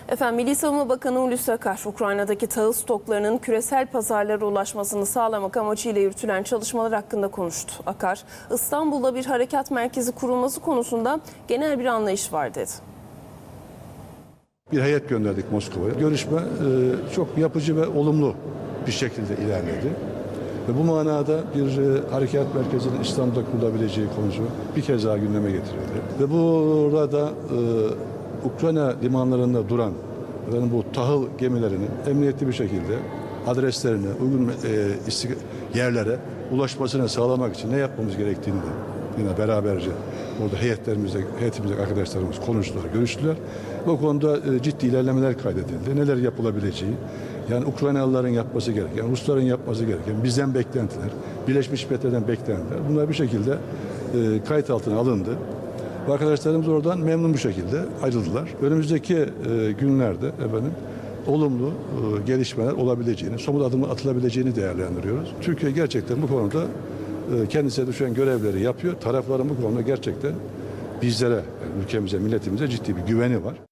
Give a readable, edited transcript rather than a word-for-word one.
Milli Savunma Bakanı Hulusi Akar, Ukrayna'daki tahıl stoklarının küresel pazarlara ulaşmasını sağlamak amacıyla yürütülen çalışmalar hakkında konuştu. Akar, İstanbul'da bir harekat merkezi kurulması konusunda genel bir anlayış var dedi. Bir heyet gönderdik Moskova'ya. Görüşme çok yapıcı ve olumlu bir şekilde ilerledi. Ve bu manada bir harekat merkezinin İstanbul'da kurulabileceği konusu bir kez daha gündeme getirildi. Ve burada Ukrayna limanlarında duran bu tahıl gemilerinin emniyetli bir şekilde adreslerine, uygun yerlere ulaşmasını sağlamak için ne yapmamız gerektiğini de yine beraberce burada heyetimizde arkadaşlarımız konuştular, görüştüler. Bu konuda ciddi ilerlemeler kaydedildi. Neler yapılabileceği, yani Ukraynalıların yapması gereken, Rusların yapması gereken bizden beklentiler, Birleşmiş Milletler'den beklentiler, bunlar bir şekilde kayıt altına alındı. Ve arkadaşlarımız oradan memnun bir şekilde ayrıldılar. Önümüzdeki günlerde olumlu gelişmeler olabileceğini, somut adımlar atılabileceğini değerlendiriyoruz. Türkiye gerçekten bu konuda kendisine düşen görevleri yapıyor. Tarafların bu konuda gerçekten bizlere, yani ülkemize, milletimize ciddi bir güveni var.